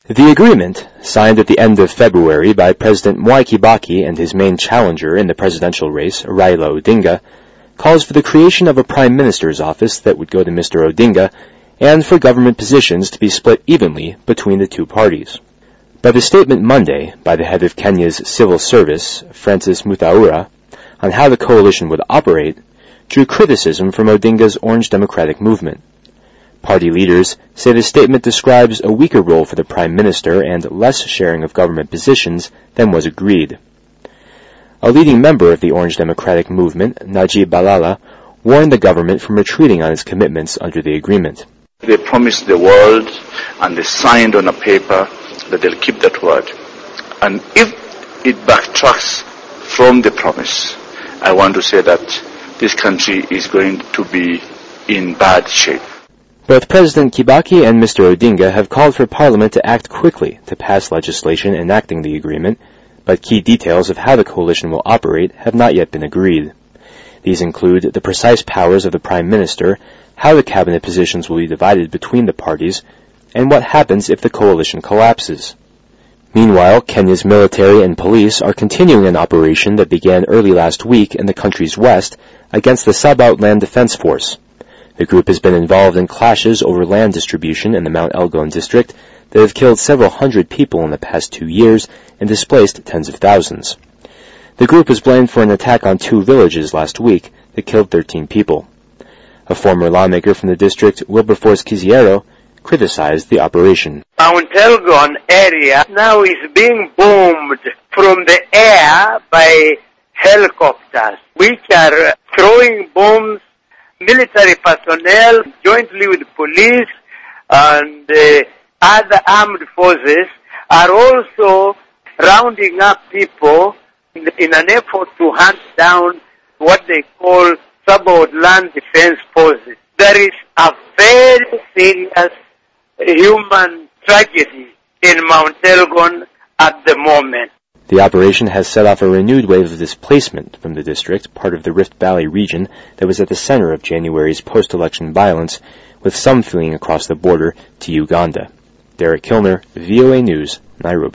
The agreement, signed at the end of February by President Mwai Kibaki and his main challenger in the presidential race, Raila Odinga, calls for the creation of a Prime Minister's office that would go to Mr. Odinga and for government positions to be split evenly between the two parties. But a statement Monday by the head of Kenya's civil service, Francis Muthaura, on how the coalition would operate, drew criticism from Odinga's Orange Democratic Movement. Party leaders say the statement describes a weaker role for the Prime Minister and less sharing of government positions than was agreed. A leading member of the Orange Democratic Movement, Najib Balala, warned the government from retreating on its commitments under the agreement. They promised the world and they signed on a paper that they'll keep that word. And if it backtracks from the promise, I want to say that this country is going to be in bad shape. Both President Kibaki and Mr. Odinga have called for Parliament to act quickly to pass legislation enacting the agreement, but key details of how the coalition will operate have not yet been agreed. These include the precise powers of the Prime Minister, how the cabinet positions will be divided between the parties, and what happens if the coalition collapses. Meanwhile, Kenya's military and police are continuing an operation that began early last week in the country's west against the Sabaot Land Defense Force. The group has been involved in clashes over land distribution in the Mount Elgon district that have killed several hundred people in the past 2 years and displaced tens of thousands. The group was blamed for an attack on 2 villages last week that killed 13 people. A former lawmaker from the district, Wilberforce Kiziero, criticized the operation. Mount Elgon area now is being bombed from the air by helicopters, which are throwing bombs. Military personnel, jointly with police and other armed forces, are also rounding up people in an effort to hunt down what they call Sabaot Land Defense Forces. There is a very serious human tragedy in Mount Elgon at the moment. The operation has set off a renewed wave of displacement from the district, part of the Rift Valley region that was at the center of January's post-election violence, with some fleeing across the border to Uganda. Derek Kilner, VOA News, Nairobi.